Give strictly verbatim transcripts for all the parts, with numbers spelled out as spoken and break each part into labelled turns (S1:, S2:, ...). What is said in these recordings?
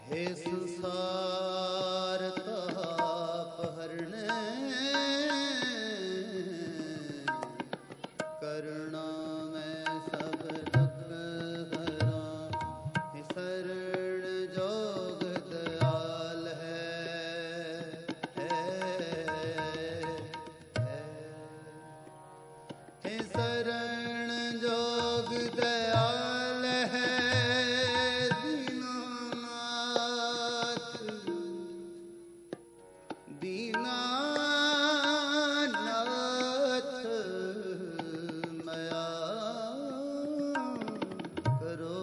S1: हे सुसार ताप हरने करुणा में सब दुख हरा हे शरण जोग दयाल है, है, है। हे शरण जोग दयाल है दीनानाथ, दीनानाथ मया करो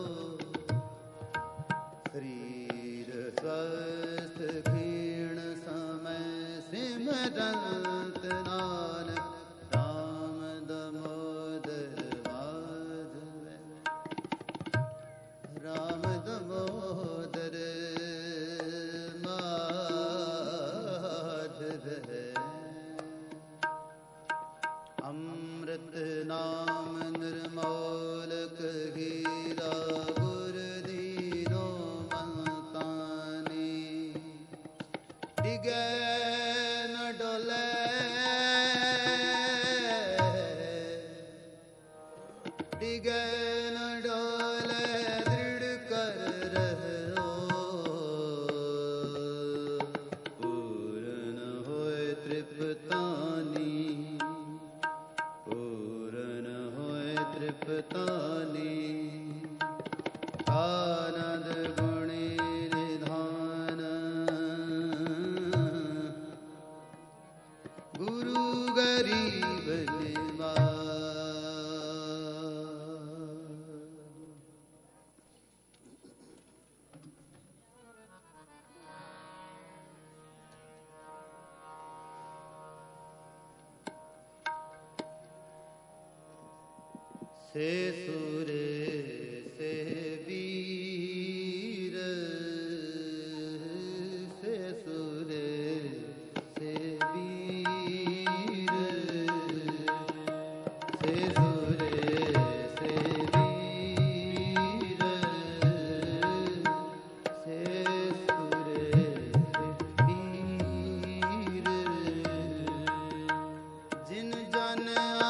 S1: शरीर स्वस्थ क्षीण समय सिमरंत नानक राम दमोदर माधव, राम दमोदर माधव। अमृत नाम निर्मोलक हीरा गुर दीनो मतानी, डिगे न डोले डिगे न डोले दृढ़ कर रहो, पूर्ण होए तृप्तानी, पूर्ण होए तृप्तानी। आनंद गुणी निधान गुरु गरीब निवास। से सूरे से वीर, से सूरे से वीर, से सूरे से वीर, से सूरे से वीर। जिन जन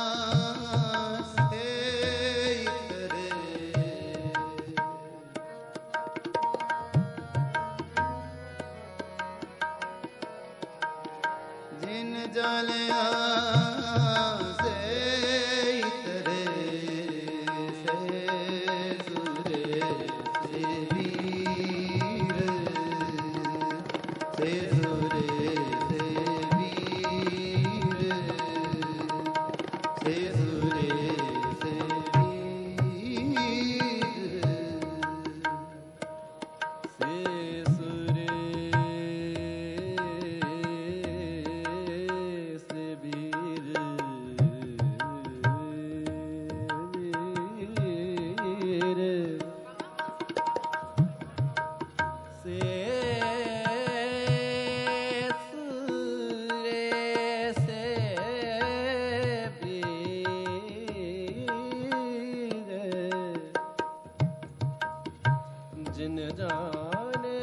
S1: आसे करे, जिन जन आसे करे, से सूरे से वीर, से सूरे से वीर, से सूरे से वीर, से सूरे से वीर, वीर, से सूरे से वीर। जिन जाने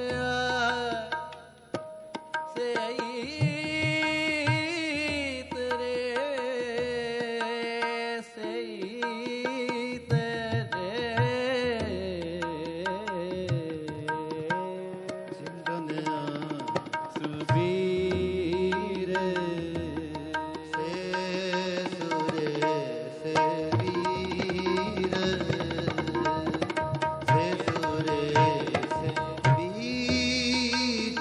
S1: से तेरे से तेरे, जिन दुनिया सुबीर, से सूरे से वीर, से सूरे से वीर।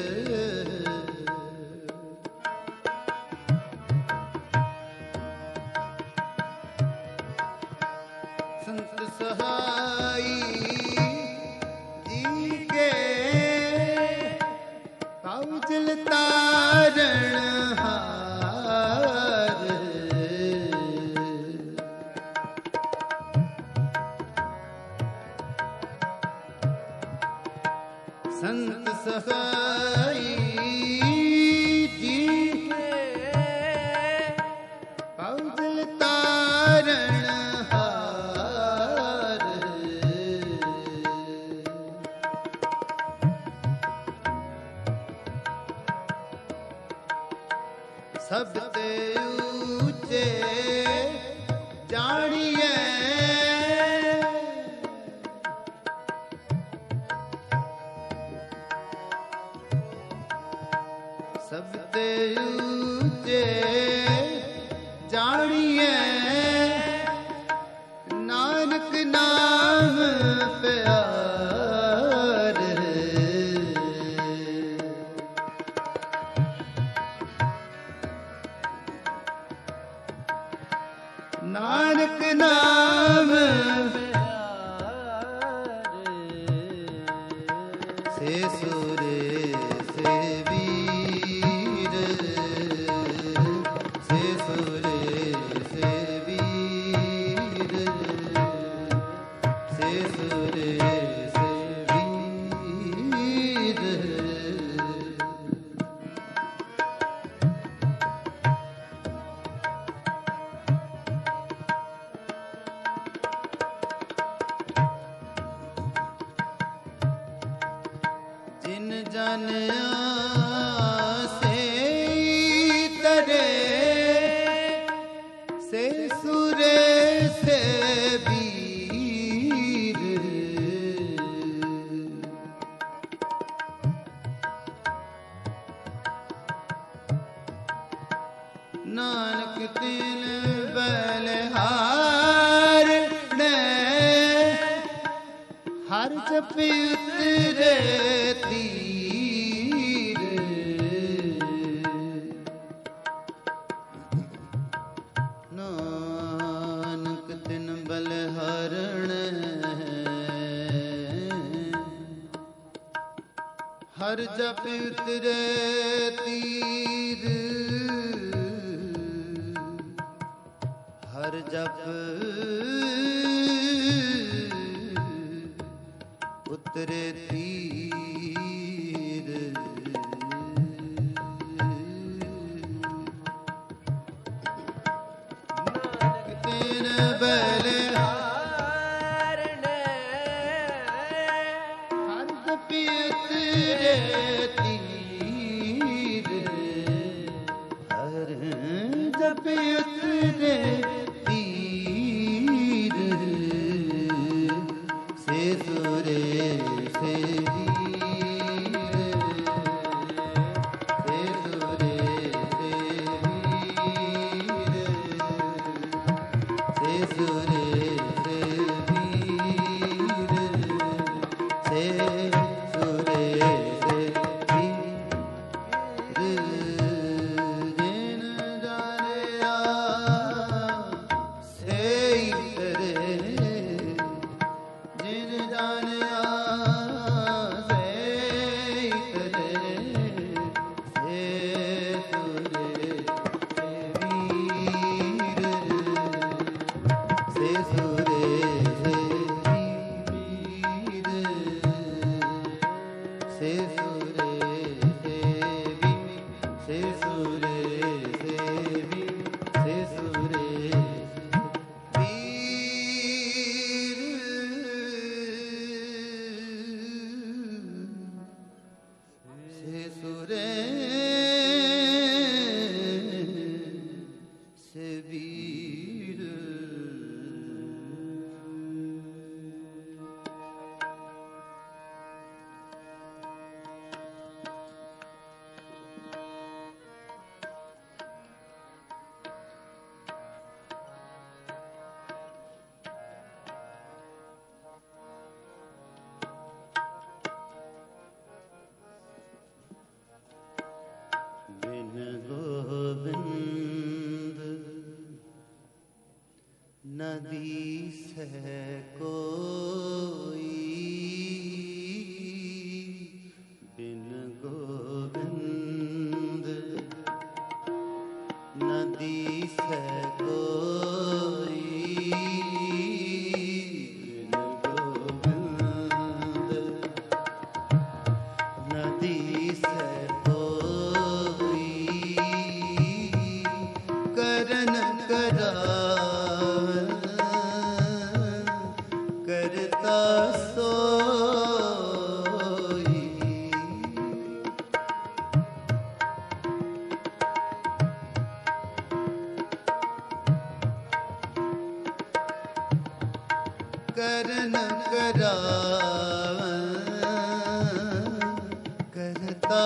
S1: संत सहाई जी के काउजल तारण हार, संत सहाई जी के काउजल तारण हार, सब ते ऊंचे जानिए सब ते ऊंचे जानिए नानक नाम प्यार नानक नाम से सुरे से वीर से सुरे से वीर से सुरे से वीर जिन जन से तरे से सुरे से वीर नानक तिन बलहार ने हर जपि उतरे तीर नानक तिन बलहरण हर जपि उतरे तीर हर जप उतरे तीर नानक तिन बलहार ने हर जपि उतरे तीर हर जपि उतरे तीर से सुरे से वीर से सुरे से वीर से सुरे से वीर से सुरे से वीर जिन जानिया से तरे जिन जानिया से तरे से सुरे से वीर से सुरे से वीर से सुरे से वीर से सुरे से वीर से सुरे से सुरे से वीर करन करावन करता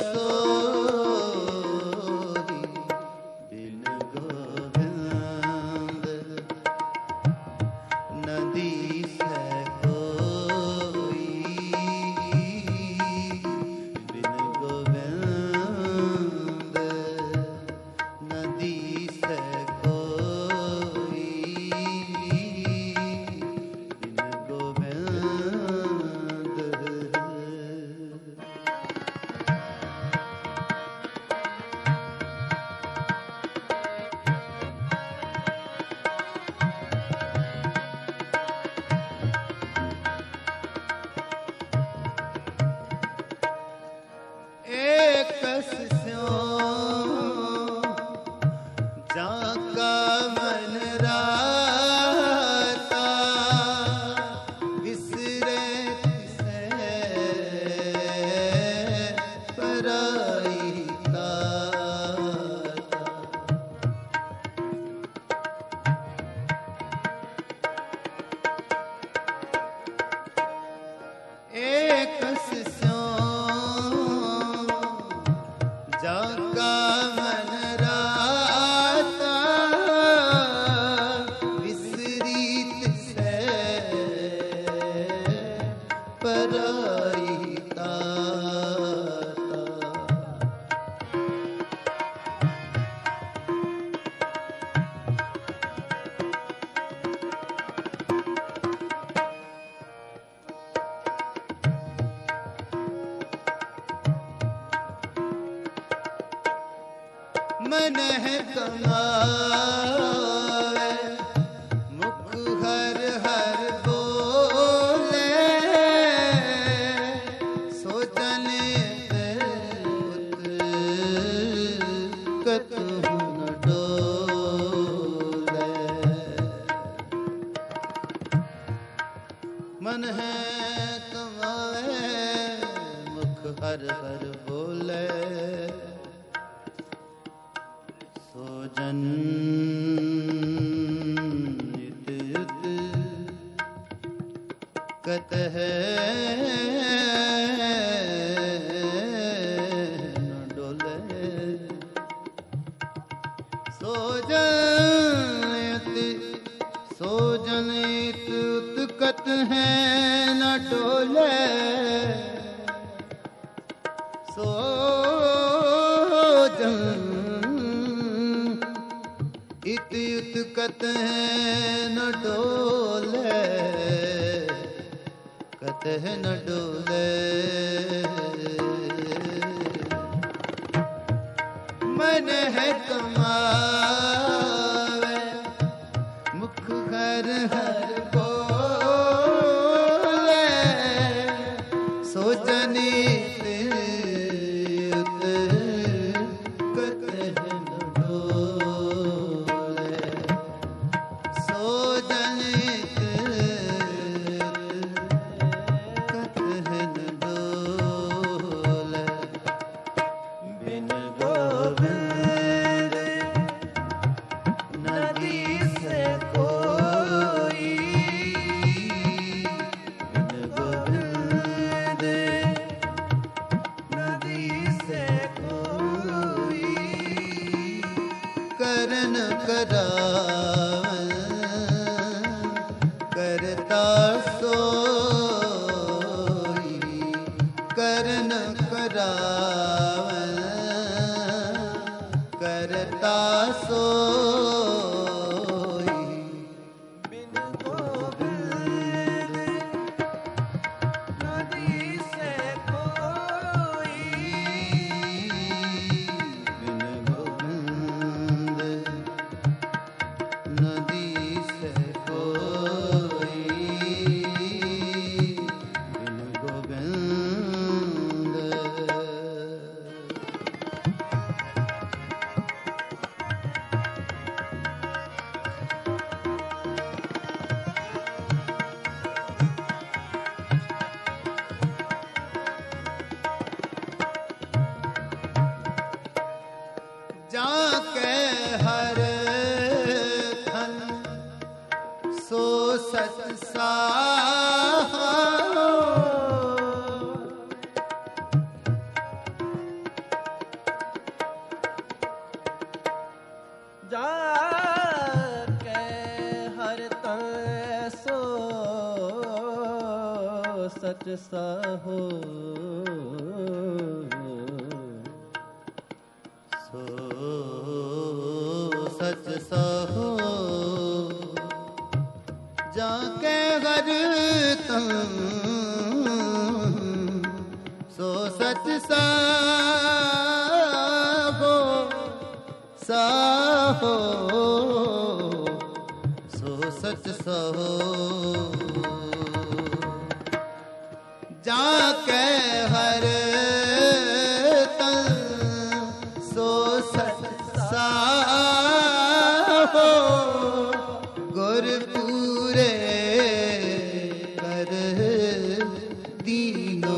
S1: सोई बिन गोविंद नदी से कोई बिन गोविंद नदी से कोई बिन गोविंद। एकस स्यों जाका मन राता विसरे तिसे पराई ताता। एकस स्यों जाका मन राता विसरीत से पराई ताता। मन है कमावे मुख हर हर बोले सोचन कतहु न डोले। मन है कमावे मुख हर हर बोले सोजन नित युत कतह न डोले। सोजन सोजन युत कतह न डोले सोजन इत युत कतह न डोले कतह न डोले। मन है कमावे मुख हर हर बोले सोजन इत युत कतह न डोले। सोजन इत कतह न डोले बिन गोविंद नदी से कोई बिन गोविंद नदी से कोई करन करावन करता सोई करन करावन करता सोई बिन गोविंद नदी से कोई बिन गोविंद नदी से कोई बिन गोविंद। जाके हर धन सो सत सा
S2: सच साहो
S1: सो सच साहो जाके घर तन सो सच साहो साहो सो सच साहो जाके हर तन सो सच साहो गुर पूरे कर दीनो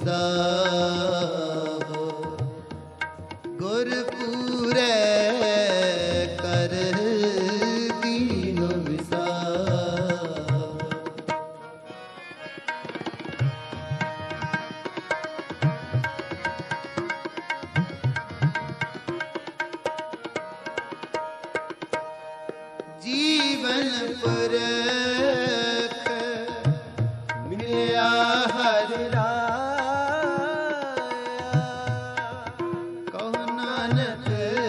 S1: विसाहो गुर पूरे कर दीनो विसाहो जीवन पर मिलया हर राया कहो नानक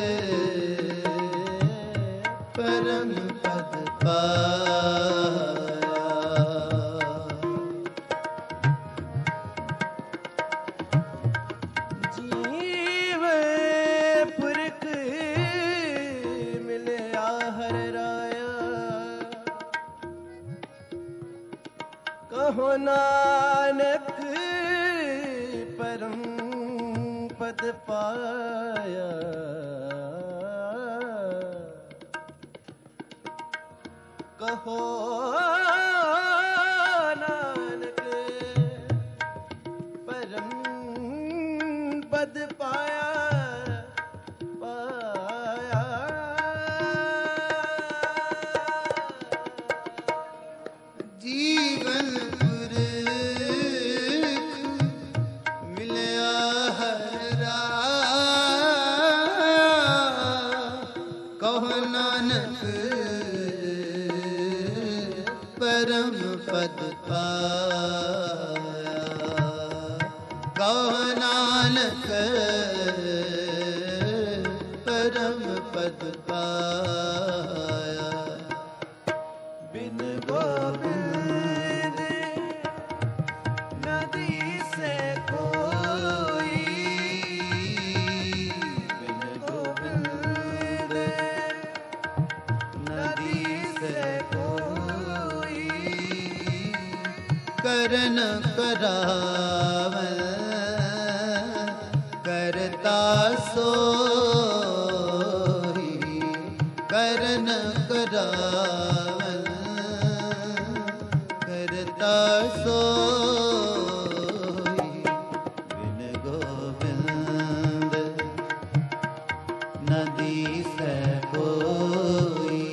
S1: परम पद पाया
S2: जीव पुरख मिलया हर राया कहो नानक परम पद पाया कहो नानक परम पद पाया पाया
S1: जीवन पुरख मिलया हर राया कहो नानक परम पद पाया कहो नानक परम पद पाया
S2: बिन गोविंद नदी से कोई बिन गोविंद नदी से कोई
S1: करन करावल करता सोई करन करावल करता सोई बिन गोविंद नदी से कोई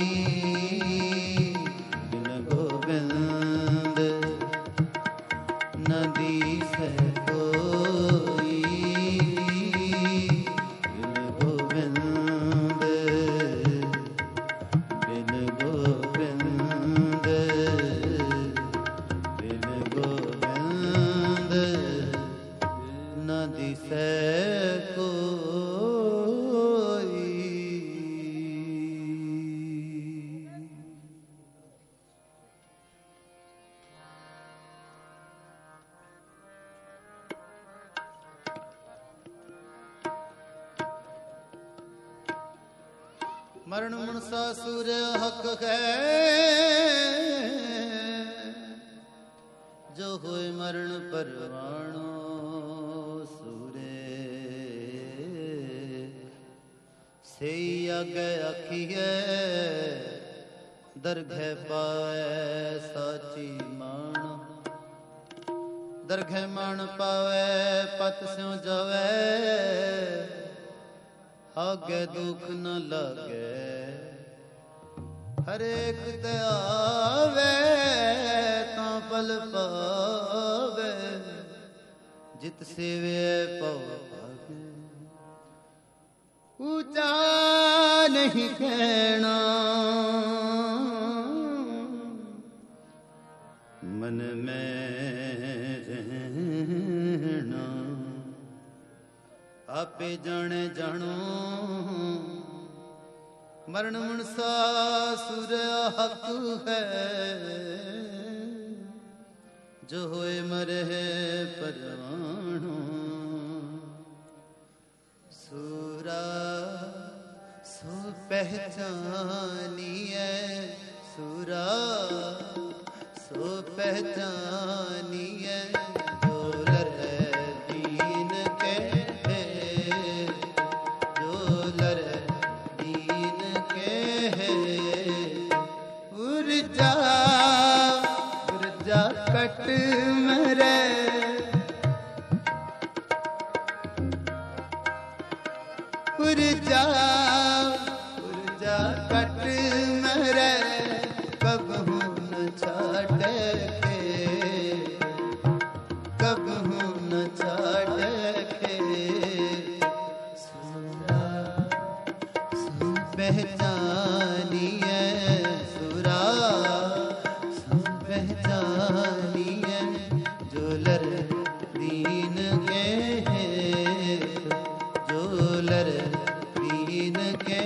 S1: बिन गोविंद नदी से कोई बिन गोविंद बिन गोविंद बिन गोविंद नदी से मरण मुनसा सूर्य हक है जो होए मरण परवाणो सूरे से आगे अखिए दरघे पाए साची मान दरघे मान पावे पत स्यों जावे आगे दुख न लगे हरेक ते आवे ता पल पावे जित सेवे पव पावे ऊंचा नहीं कहना मन में आपे जाने जानो मरण मनसा सुर हक है जो होए मरे परवाणो सूरा सो पहचानिए सूरा सो पहचानिए जोलर दीन के जोलर दीन के उर्जा उर्जा कट मरे उर्जा उर्जा कट मरे कबहू न छाड़े कबहू न छाड़े सुरा सु पहचानिए सुरा सु पहचानिए जोलर दीन के जोलर दीन के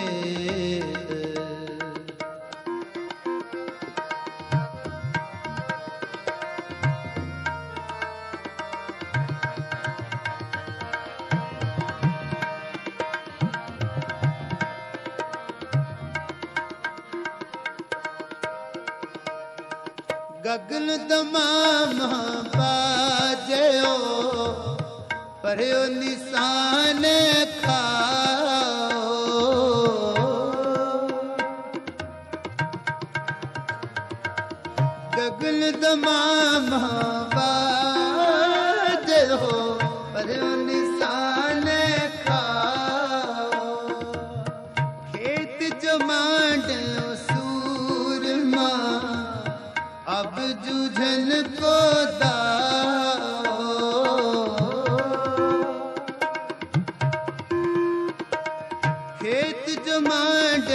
S1: गगन तमाम बाजो पर निशान खाओ गगन तमाम बाजो पर निशान खाओ खेत जो मांडलो सूरमा अब जूझन को दाओ खेत जमांड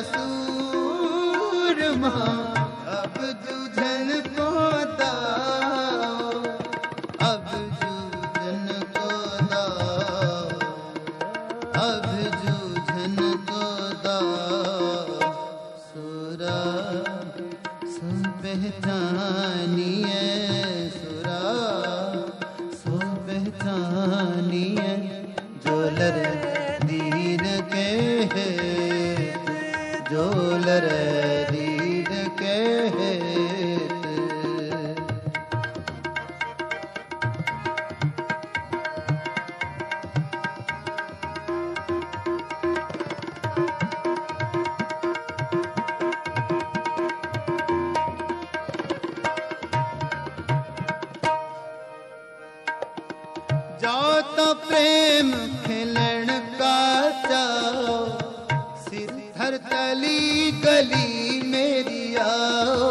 S1: सूरमा अब जूझन को दाओ अब जूझन को दाओ अब जूझन को दाओ सुरा सो पहचानिए सुरा सो पहचानिए जोलर दीन के जोलर दीन के जाओ तो प्रेम खिलन का जाओ सिर धर तली गली मेरी आओ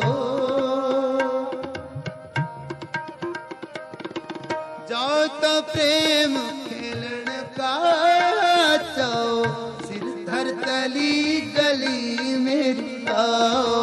S1: जाओ तो प्रेम खिलन का जाओ सिर धर तली गली मेरी आओ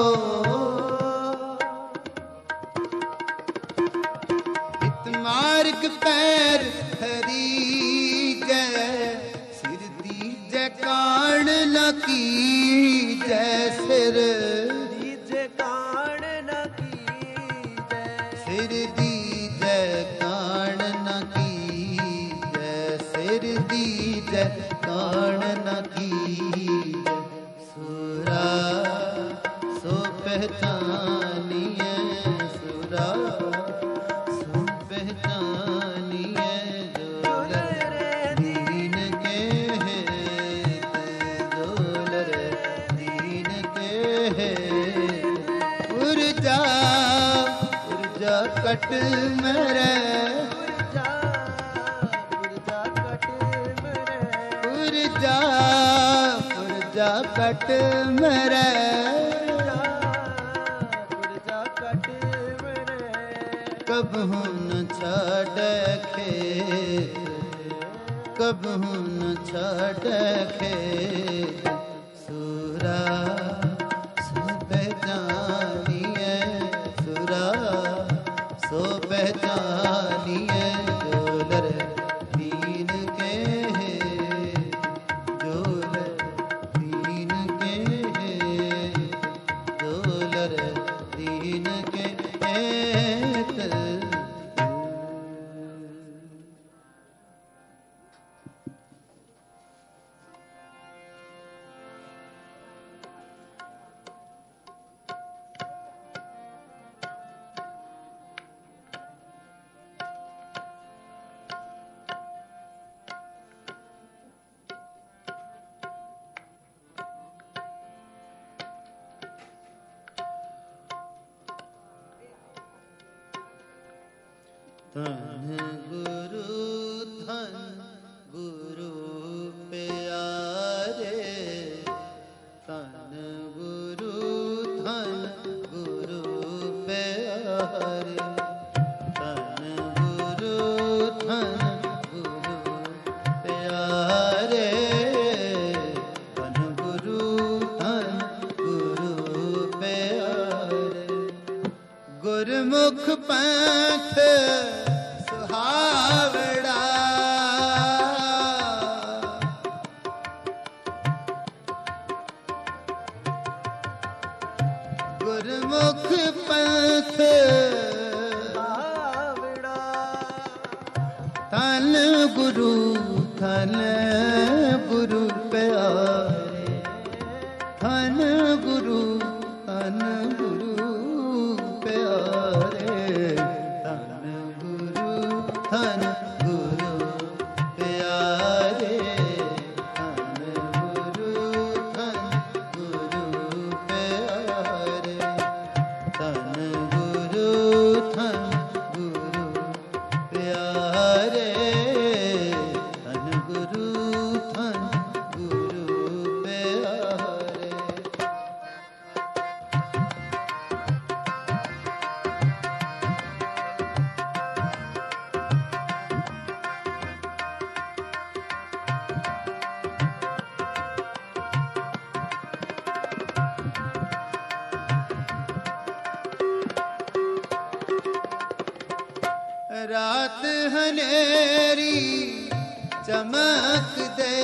S1: मार्ग पैर हरी जय सिर दी जय कान लकी जय सिर
S2: जय कान न की जय
S1: सिर दी जय कान लकी जय सिर दी जय कान लकी सुरा सो पहचानिए सुरा पहचानिए जोलर दीन के जोलर दीन के उर्जा उर्जा कट मरे
S2: उर्जा उर्जा कट मरे
S1: उर्जा उर्जा कट मरे
S2: उर्जा कट मरे
S1: कबहू न छाड़ खेत कबहू न छाड़ खेत सुरा सो पहचानिए सुरा सो पहचानिए जोलर दीन के धन गुरु धन गुरु प्यारे, धन गुरु धन गुरु प्यारे, धन गुरु धन गुरु प्यारे, धन गुरु धन गुरु प्यारे। गुरमुख पंथ सुहावड़ा, गुरमुख पंथ
S2: आवड़ा,
S1: धन गुरु धन गुरु प्यारे, धन गुरु धन गुरु प्यारे, धन गुरु धन गुरु प्यारे, धन गुरु धन गुरु प्यारे, धन गुरु धन गुरु प्यारे, धन गुरु धन गुरु प्यारे। रात हनेरी चमक दे,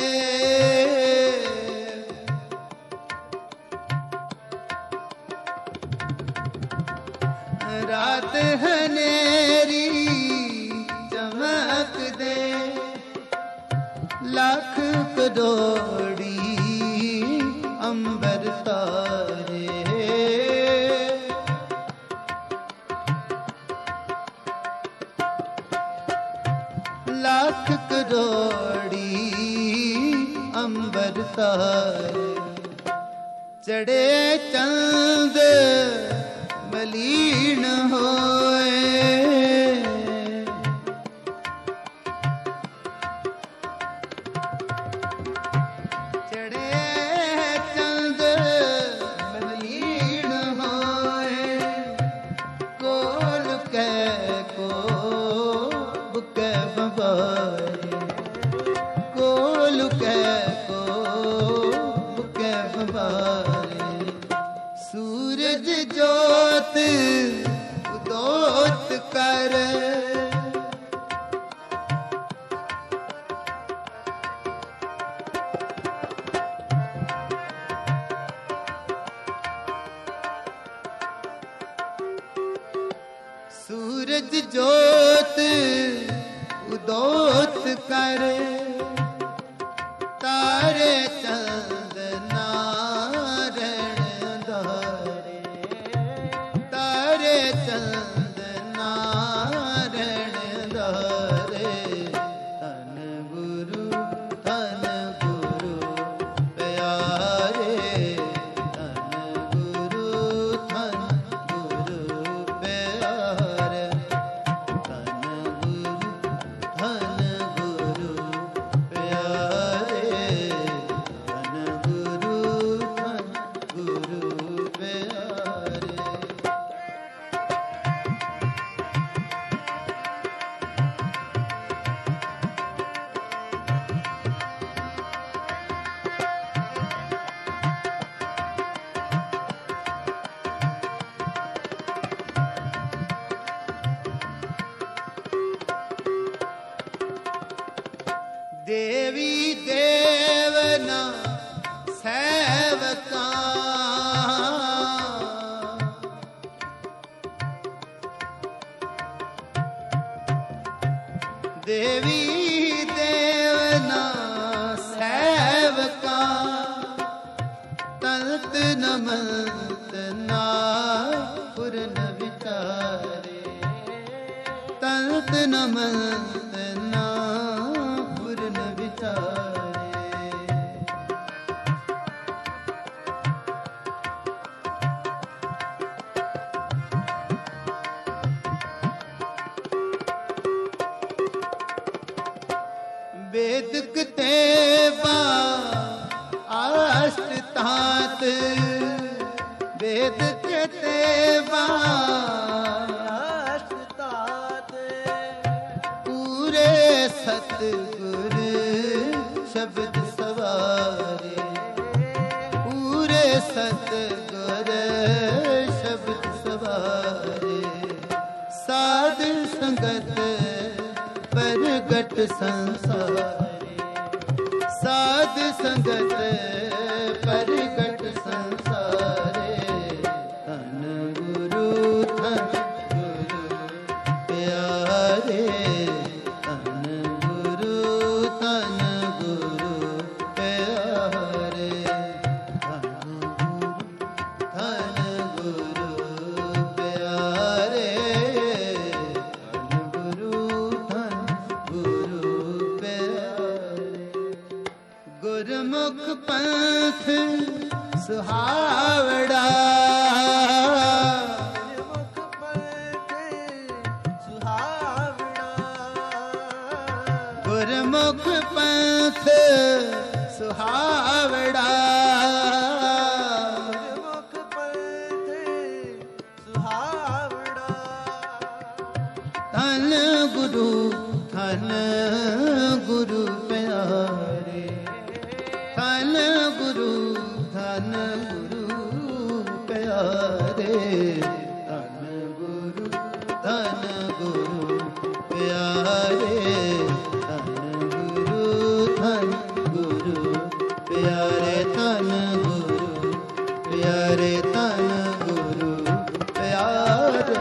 S1: रात हनेरी चमक दे, लाख करोड़ी अंबर तारे, लाख करोड़ी अंबर तारे, चढ़े चंद मलीन होए, चढ़े चंद मलीन होए, कोल कै को बुके बबारे, कोल कै को बुके बबारे, सूरज जोत उदोत कर, सूरज जोत उदोत कर, तारे चंद नारण धारे, तारे चंद नारण धारे, धन गुरु धन गुरु प्यारे, धन गुरु धन गुरु प्यारे, धन गुरु धन गुरु प्यारे, धन गुरु धन गुरु प्यारे। देवी देवना सेवका, देवी देवना सेवका, तलत नमत ना पुरन विचारे, तलत नमत ना पुरन विचारे। वेदक तेवा अष्ट तात वेद तेवा
S2: अष्ट तात
S1: पूरे सतगुर शब्द सवारे पूरे सतगुर शब्द सवारे साध संगत परगट संसारे साध संगत परगट संसारे धन गुरु धन गुरु प्यारे धन गुरु धन गुरु प्यारे धन गुरु धन गुरु प्यारे धन गुरु धन गुरु प्यारे गुरमुख पंथ सुहावड़ा
S2: मुख पंथ सुहावना
S1: गुरमुख पंथ सुहावड़ा
S2: मुख पंथ सुहावना
S1: धन गुरु धन गुरु प्यारे धन गुरु धन गुरु प्यारे धन गुरु धन गुरु प्यारे धन गुरु धन गुरु प्यारे धन गुरु प्यारे धन गुरु प्यारे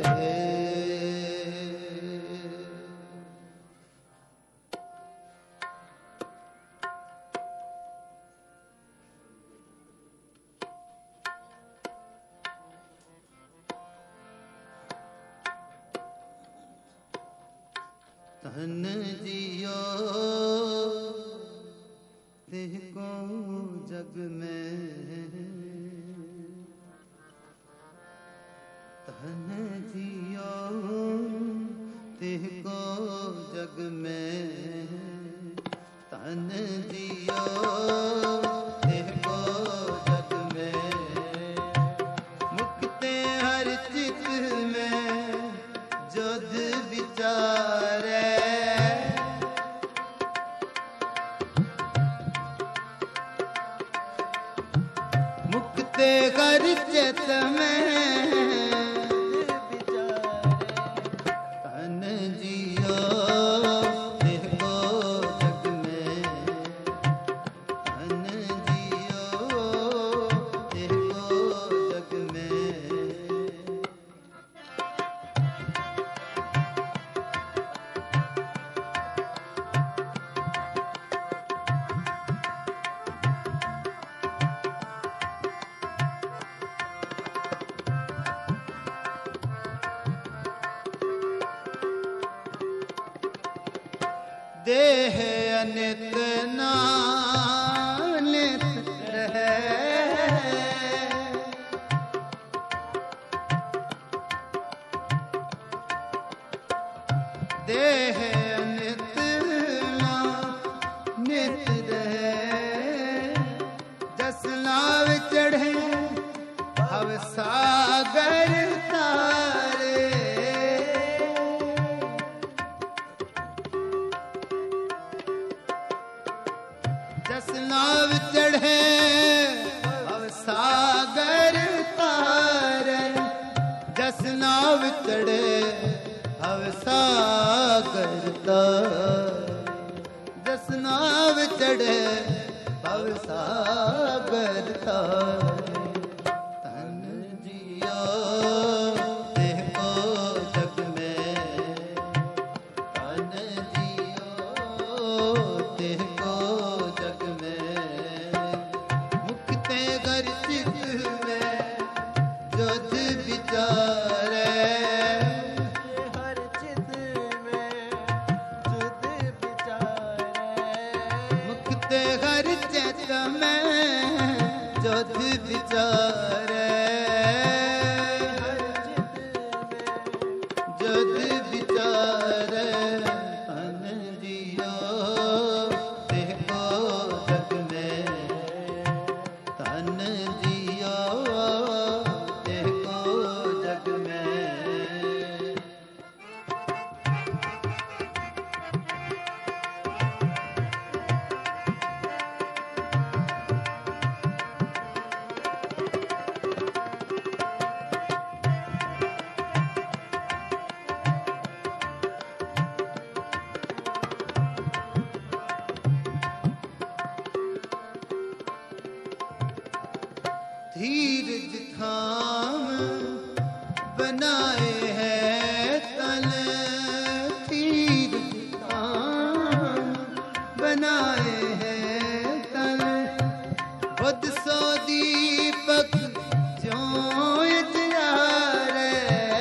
S1: धन जियो देह को जग में धन जियो देह को जग में धन जियो देह को जग में मुक्ते हर चित में जोध विचारे मुक्ते कर चित में धन जियो देह को जग में धन जियो देह को जग में देह अनित नानित रहे देह अनित नानित रहे जस नाव चढ़े भव सागर तारे जस नाव चढ़े भव सागर तारे जस नाव चढ़े भव सागर तारे जस नाव चढ़े भव सागर तारे धन जियो देह को जग में धन जियो देह को जग में मुक्ते घर चित में जोध विचारे
S2: हर चित में जुद विचारे
S1: मुक्ते घर चित में जोध विचारे
S2: हर चित में
S1: जोध विचारे धन जियो धीरज थाम बनाए है तन, धीरज थाम बनाए है तन, बुद्ध सो दीपक ज्यों इजियारे,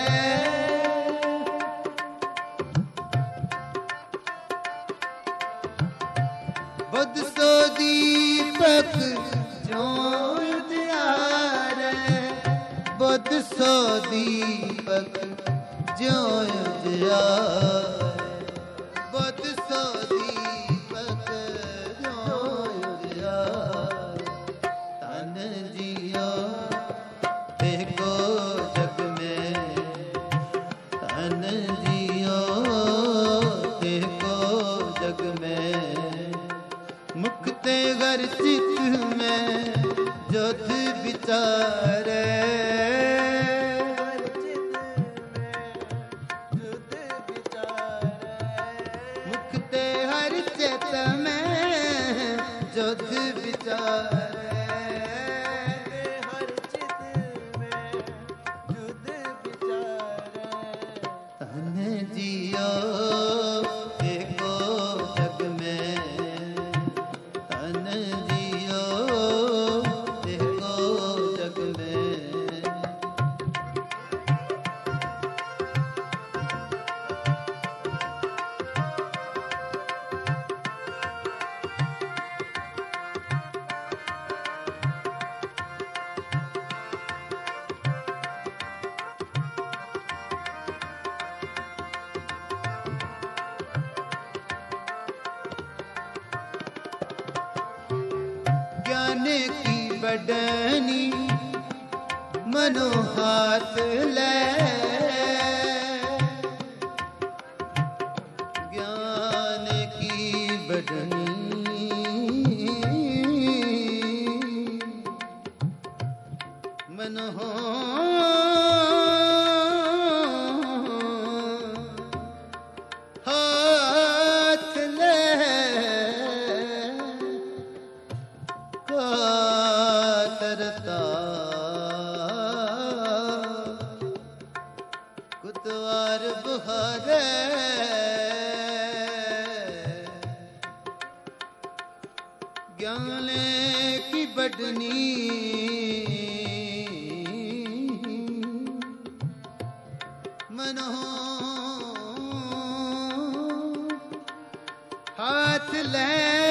S1: बुद्ध सो दीपक ज्यों इजियारे, बुद्ध सो दीपक ज्यों इजियारे, बुद्ध सो दीपक ज्यों इजियारे। तन जियो देखो जग में, तन जियो देखो जग में, मुक्ते घर चित में जोध विचारे, मुक्ते हर चित में जोध विचारे, तन जियो देखो जग में, तन जियो देखो जग में। ज्ञान की बडनी मनो हाथ ले, ज्ञान की बडनी मनो हाथ ले, कातरता कुतवार बुहारे, ज्ञान की बडनी मनो हाथ ले,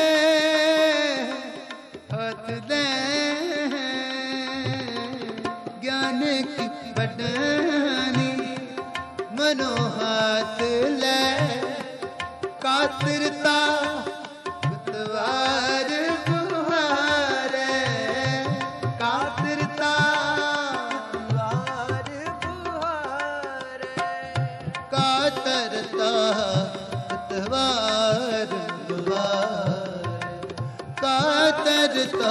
S1: हाथ ले, ज्ञान की बडनी मनो हाथ ले, कातरता कुतवार बुहारे, कातरता कातरता कुतवार बुहारे, कातरता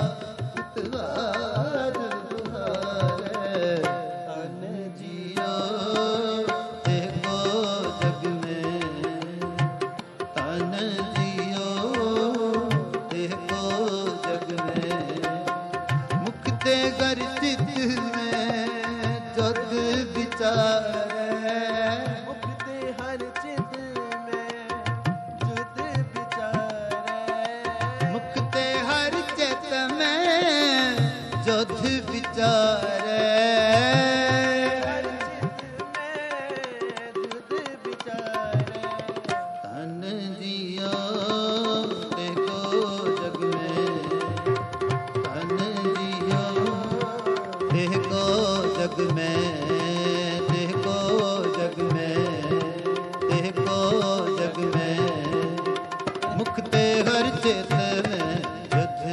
S1: कुतवार बुहारे। तन जियो देखो जग में, तन जियो देखो जग में, मुक्ते घर चित में जोध विचारे,
S2: मुक्ते हर चित में जुद विचारे,
S1: मुक्ते हर चित में जोध विचारे,
S2: हर चित में जुद विचारे।
S1: तन जियो देखो जग में, तन जियो देखो जग में, देखो जग में, देखो जग में, मुक्ते हर चित में युद्ध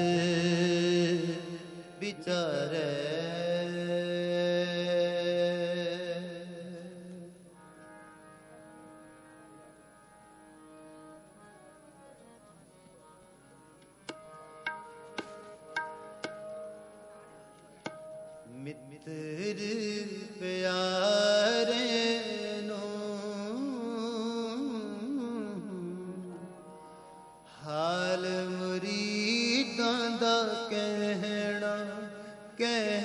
S1: विचारे। मित्र प्यारे नो हाल मुरीदां दा कहना कह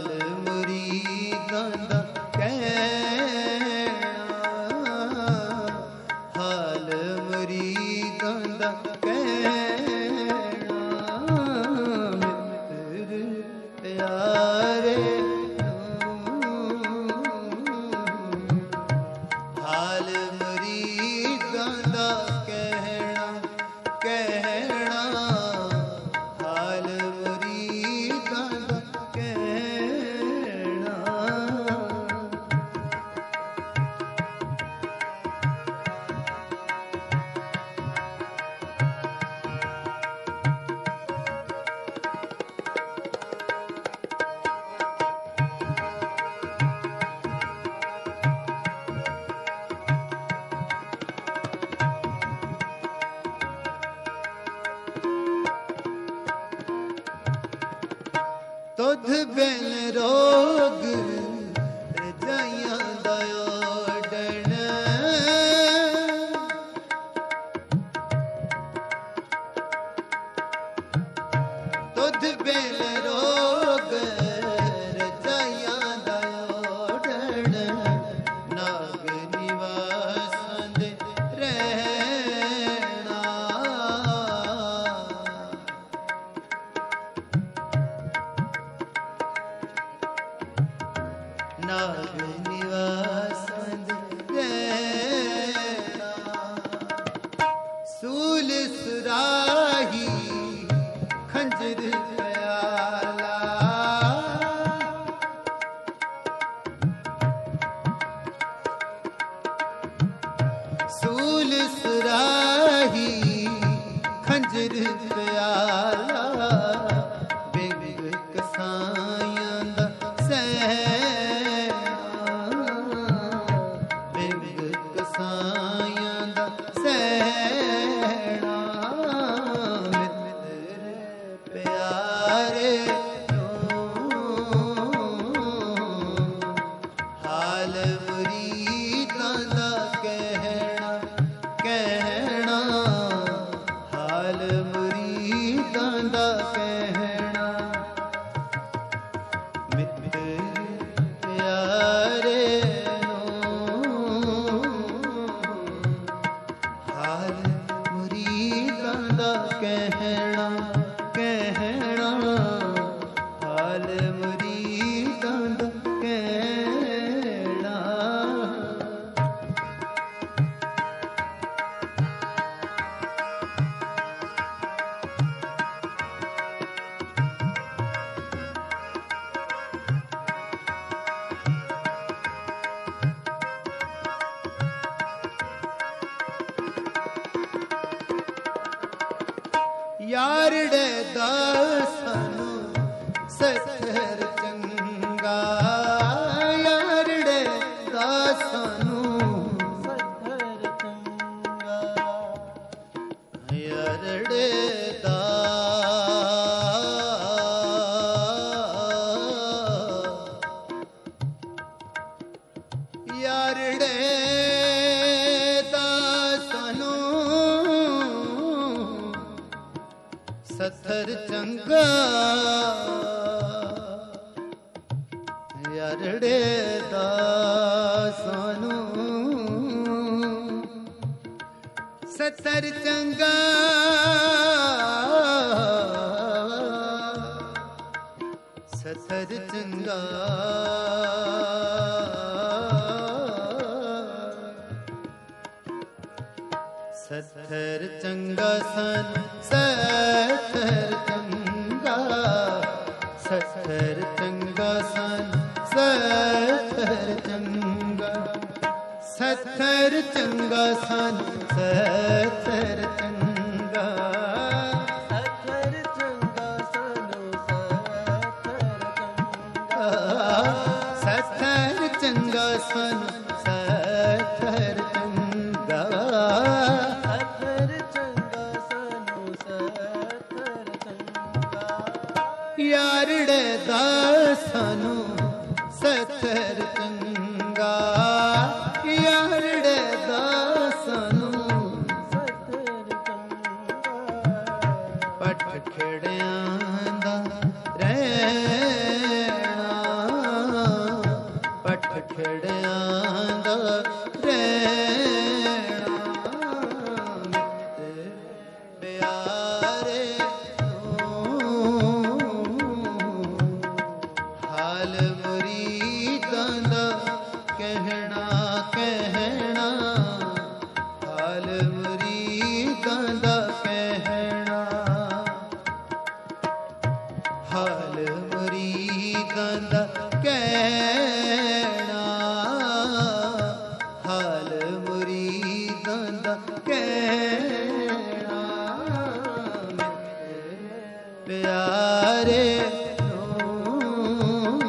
S1: मुरीदां दा कहना, हाल मुरीदां दा कहना, मित्र प्यारे हाल मुरीदां दा कहना, कहना हाल मुरीदां दा कहना। तुध बिन रोग रजाइयां दा ओडण, तुध बिन रोग रजाइयां दा ओडण, नाग निवासां दे रहना, नाग निवासां दे रहना, सूल सुराही खंजर प्याला, सूल सुराही खंजर प्याला, बिग कसाइयां दा सहना, बिग कसाइयां दा सहना, मित्र प्यारे हाल मुरीदां दा कहना, कहना हाल मुरीदां दा कहना, मित्र प्यारे हाल मुरीदां दा कहना, कहना हाल मुरीदां दा कहना। यारड़े दासनु सत्थर चंगा, यारड़े दासनु
S2: सत्थर चंगा,
S1: यारड़े दा यारड़े दासनु सत्थर चंगा, यारड़े दासनु सत्थर चंगा, सत्थर चंगा, सत्थर चंगा सन सत्थर चंगा, सत्थर चंगा सन सत्थर चंगा, सत्थर चंगा सन सत्थर चंगा,
S2: सत्थर चंगा सनु सत्थर चंगा,
S1: सत्थर चंगा सन सत्थर चंगा,
S2: सत्थर चंगा सनु सत्थर चंगा,
S1: यारड़े दासनु सत्थर चंगा, यारड़े दासनु
S2: सत्थर चंगा,
S1: पट खड़ियां दा रहना, ਖੜਿਆਂ ਦਾ ਰਹਿਣਾ ਮਿੱਤਰ ਪਿਆਰੇ ਨੂੰ ਹਾਲ ਮੁਰੀਦਾਂ ਦਾ ਕਹਿਣਾ ਕਹਿਣਾ ਹਾਲ ਮੁਰੀਦਾਂ ਦਾ ਕਹਿਣਾ ਹਾਲ ਮੁਰੀਦਾਂ ਦਾ ਕਹਿਣਾ ਹਾਲ ਮੁਰੀਦਾਂ ਦਾ ਕਹਿਣਾ ਪਿਆਰੇ ਨੂੰ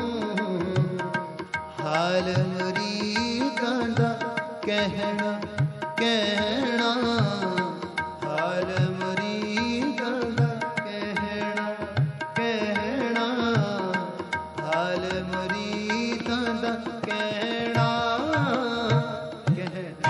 S1: ਹਾਲ ਮੁਰੀਦਾਂ ਦਾ ਕਹਿਣਾ ਕਹਿਣਾ ਹਾਲ ਮੁਰੀਦਾਂ ਦਾ ਕਹਿਣਾ ਕਹਿਣਾ ਹਾਲ ਮੁਰੀਦਾਂ ਦਾ ਕਹਿਣਾ ਕਹਿਣਾ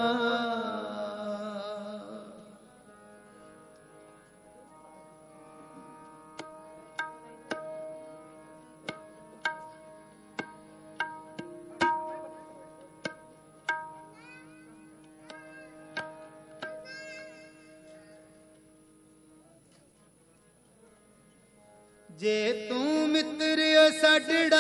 S1: ਜੇ ਤੂੰ ਮਿੱਤਰ ਸਾਡੜਾ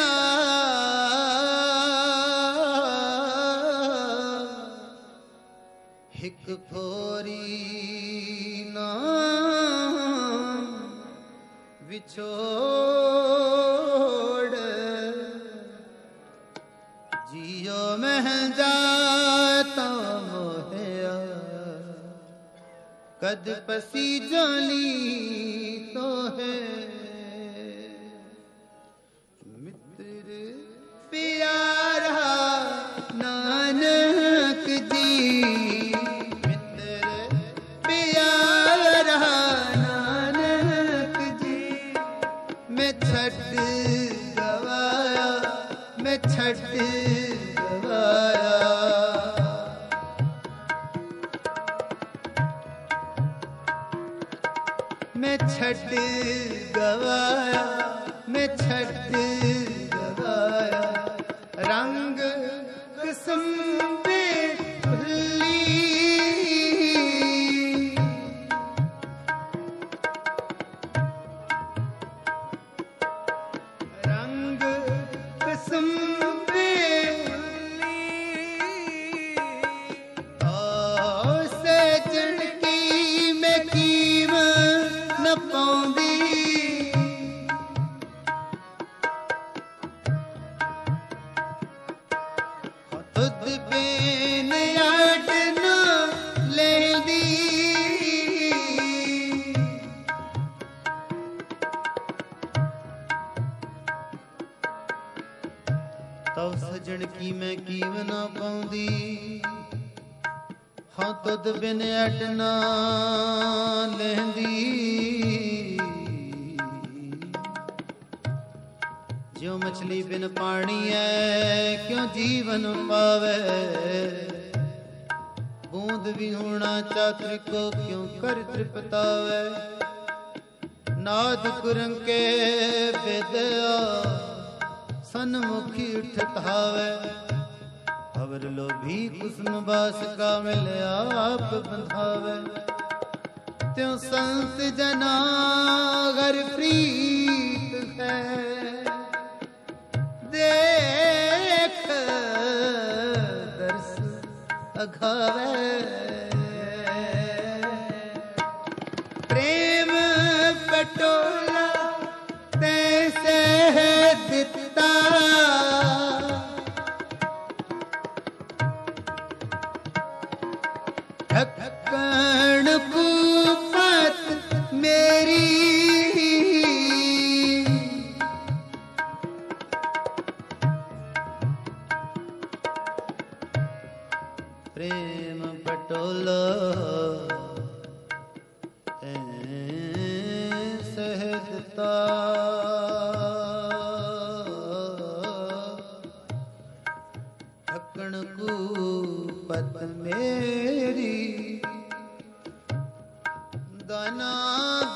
S1: ਇੱਕ ਫੋਰੀ ਨਾ ਵਿਛੋੜ ਜਿਉ ਮਹਿ ਜਾਤਾ ਮੋਹਿਆ ਕਦ ਪਸੀ ਜਾਨੀ ਤੋ ਹੈ ਪਿਆਰਾ ਨਾਨਕ ਜੀ ਮਿੱਤਰ ਪਿਆਰਾ ਨਾਨਕ ਜੀ ਮੈਂ ਛੱਡ ਗਵਾਇਆ ਮੈਂ ਛੱਡ ਗਵਾਇਆ ਮੈਂ ਛੱਡ ਗਵਾਇਆ ਮੈਂ ਛੱਡ ਗਵਾਇਆ ਰੰਗ ਕਿਸਮ ਦੇ ਭੁੱਲੀ ਰੰਗ ਕਿਸਮ ਦੇ ਭੁੱਲੀ ਓ ਸਜਣ ਕੀ ਮੈਂ ਕੀਮ ਨ ਪਾਉਂਦੀ ਤੁਧ ਬੇਨ ਅਡ ਨ ਲੈਂਦੀ ਤਉ ਸਜਣ ਕੀ ਮੈਂ ਕੀਮ ਨਾ ਪਾਉਂਦੀ ਹਾਂ ਤੁਧ ਬਿਨ ਅਡ ਨ ਲੈਂਦੀ ਜਿਉ ਮਛਲੀ ਬਿਨ ਪਾਣੀ ਐ ਕਿਉ ਜੀਵਨ ਪਾਵੇ ਬੂੰਦ ਵੀ ਹੋਣਾ ਚਾਤਰ ਕੋ ਕਿਉ ਕਰ ਤ੍ਰਿਪਤਾਵੇ ਨਾਦ ਕੁਰੰਕੇ ਵਿਦਿਆ ਸਨਮੁਖੀ ਉਠਤਾਵੇ ਅਵਰ ਲੋਭੀ ਕੁਸਮ ਬਾਸ ਕਾ ਮਿਲ ਆਪ ਬੰਧਾਵੇ ਤਿਉ ਸੰਤ ਜਨਾ ਗਰ ਪ੍ਰੀਤ ਹੈ ਦੇਖ ਦਰਸ ਅਘਾਵੇ ਪ੍ਰੇਮ ਪਟੋਲਾ ਤੈਸੇ ਦਿੱਤਾ ਢੱਕਣ ਕੂਪਤ ਮੇਰੀ ਪ੍ਰੇਮ ਪਟੋਲਾ ਸਹਿਦਤਾ ਢੱਕਣ ਕੂਪਤ ਮੇਰੀ ਦਾਨਾ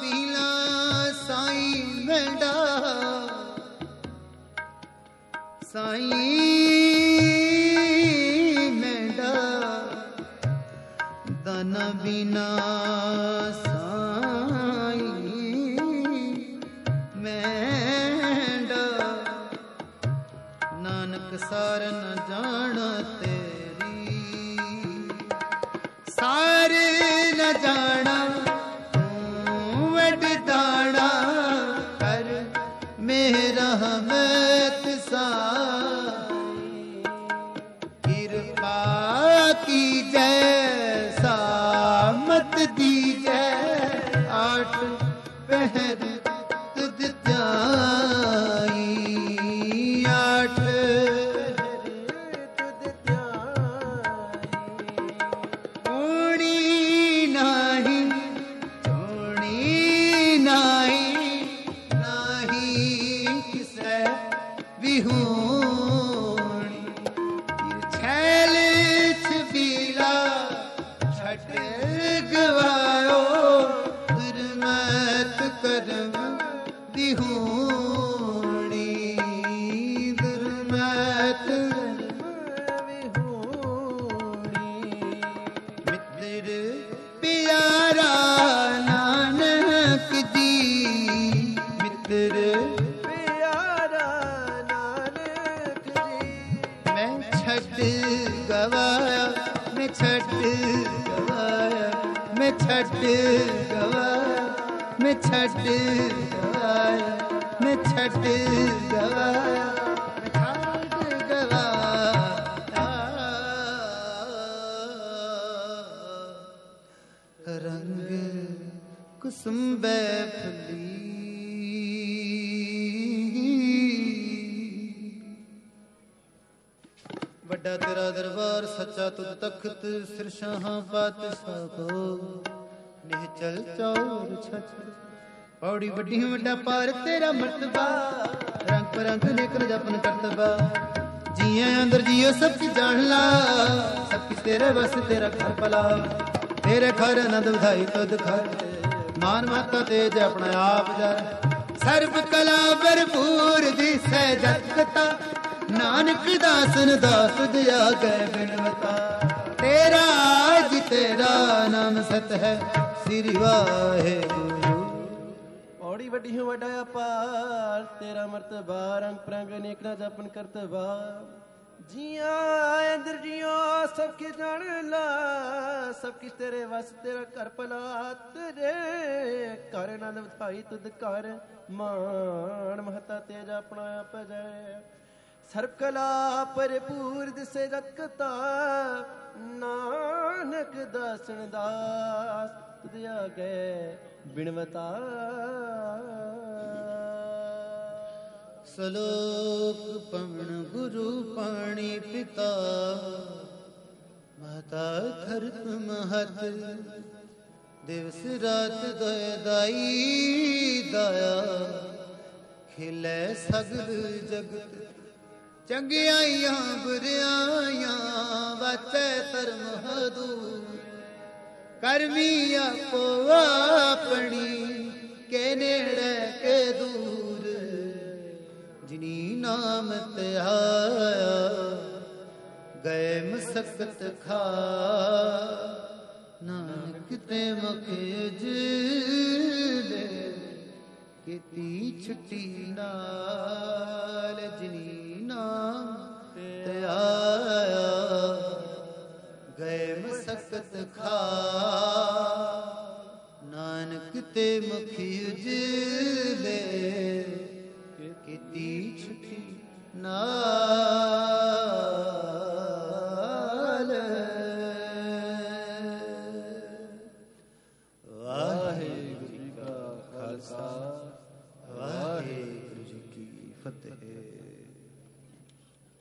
S1: ਬੀਲਾ ਸਾਈ ਮੈਂਡਾ ਸਾਈਂ ਮੈਂਡਾ ਦਾਨਾ ਬਿਨਾ ਸਾਈਂ ਮੈਂਡਾ ਨਾਨਕ ਸਾਰ ਨ ਜਾਣ ਤੇਰੀ ਸਾਰ ਨ ਜਾਣਾ ਤੂੰ ਵੱਡ ਦਾਣਾ ਕਰ ਮੇਰਾ ਹਮਤ ਸਾਈ ਕਿਰਪਾ ਕੀਜੈ ਸਾਮਤ ਦੀਜੈ ਆਠ ਪਹਿਰ ਤੁਧ ਧਿਆਈ ਆਠ
S2: ਤੁਧ ਧਿਆਈ
S1: ਓਣੀ ਨਾਹੀ ਓਣੀ ਨਾਹੀ ਨਾਹੀ ਕਿਸੈ ਵਿਹੂਣੀ ਛੈਲ ਛਬੀਲਾ ਛੱਡ ਗਵਾਇਓ ਦੁਰਮਤ ਕਰਮ ਵਿਹੂਣੀ ਦੁਰਮਤ
S2: ਵਿਹੂਣੀ
S1: ਮਿੱਤਰ ਪਿਆਰਾ ਨਾਨਕ ਜੀ ਮਿੱਤਰ
S2: ਪਿਆਰਾ ਨਾਨਕ ਜੀ
S1: ਮੈਂ ਛੱਡ ਗਵਾਇਆ ਮੈਂ ਛੱਡ ਗਵਾਇਆ ਮੈਂ ਛੱਡ ਗਵਾਇਆ ਮੈਂ ਛੱਡ ਗਵਾਇਆ ਮੈਂ ਛੱਡ ਗਵਾਇਆ ਮੈਂ ਛੱਡ ਗਵਾਇਆ ਰੰਗ ਕੁਸੁੰਬੈ ਫੁੱਲੀ ਵੱਡਾ ਤੇਰਾ ਦਰਬਾਰ ਸੱਚਾ ਤੁਧ ਤਖਤ ਸਿਰ ਸ਼ਾਹਾਂ ਪਾਤਸ਼ਾਹ ਕੋ ਨਿਹਚਲ ਚੌਰ ਛਛ ਪੌੜੀ ਵੱਡੀ ਵੱਡਾ ਪਾਰ ਤੇਰਾ ਮਰਤਬਾ ਰੰਗ ਪਰੰਗ ਨੇਕਰ ਜਪਨ ਕਰਤਬਾ ਜੀਏ ਅੰਦਰ ਜੀਓ ਸਭ ਕੀ ਜਾਣ ਲਾ ਸਭ ਕੀ ਤੇਰੇ ਵਸ ਤੇਰਾ ਘਰ ਭਲਾ ਤੇਰੇ ਘਰ ਆਨੰਦ ਵਧਾਈ ਤੁਧ ਘਰ ਮਾਨ ਮਾਤਾ ਤੇਜ ਆਪਣਾ ਆਪ ਜਰ ਸਰਬ ਕਲਾ ਭਰਪੂਰ ਦਿਸੈ ਜਗਤਾ ਨਾਨਕ ਦਾਸਨ ਦਾਸ ਦਿਆ ਗੈ ਬਿਨਵਤਾ ਤੇਰਾ ਅਜ ਤੇਰਾ ਨਾਮ ਸਤ ਹੈ ਸ੍ਰੀ ਵਾਹਿਗੁਰੂ
S2: ਔੜੀ ਵੱਡੀ ਹੋ ਵੱਡਾ ਅਪਾਰ ਤੇਰਾ ਮਰਤਬਾ ਰੰਗ ਪ੍ਰੰਗ ਨੇਕਰਾ ਜਪਨ ਕਰਤਬਾ ਜੀਆਂ ਅੰਦਰ ਜੀਓ ਸਭ ਕੀ ਜਾਣ ਲਾ ਸਭ ਕੀ ਤੇਰੇ ਵਸ ਤੇਰਾ ਘਰ ਭਲਾ ਤੇਰੇ ਘਰ ਆਨੰਦ ਵਧਾਈ ਤੁਧ ਘਰ ਮਾਨ ਮਹਤਾ ਤੇਜ ਆਪਣਾ ਆਪ ਜੈ ਸਰਬ ਕਲਾ ਭਰਪੂਰ ਦਿਸੇ ਜਗਤਾ ਨਾਨਕ ਦਾਸਨ ਦਾਸ ਤੁਧ ਆਗੇ ਬਿਨਵਤਾ
S1: ਸਲੋਕ ਪਵਨ ਗੁਰੂ ਪਾਣੀ ਪਿਤਾ ਮਾਤਾ ਧਰਤ ਮਹਤ ਦਿਵਸ ਰਾਤ ਦੋਇ ਦਾਈ ਦਾਇਆ ਖਿਲੇ ਸਗਲ ਜਗਤ ਚੰਗਿਆਈਆਂ ਬੁਰਿਆਈਆਂ ਵਾਚੈ ਧਰਮ ਹਦੂਰ ਕਰਮੀ ਆਪੋ ਆਪਣੀ ਕੇ ਨੇੜੇ ਕੇ ਦੂਰ ਜਿਨੀ ਨਾਮ ਧਿਆਇਆ ਗਏ ਮਸਕਤ ਖਾ ਨਾਨਕ ਤੇ ਮੁਖ ਉਜਲੇ ਕੀਤੀ ਛੁੱਟੀ ਨਾਲ ਜਿਨੀ ਨਾਮ ਧਿਆਇਆ ਗਏ ਮਸਕਤ ਖਾ ਨਾਨਕ ਤੇ ਮੁਖ ਉਜਲੇ ਕੀਤੀ ਛੁੱਟੀ ਨਾਲ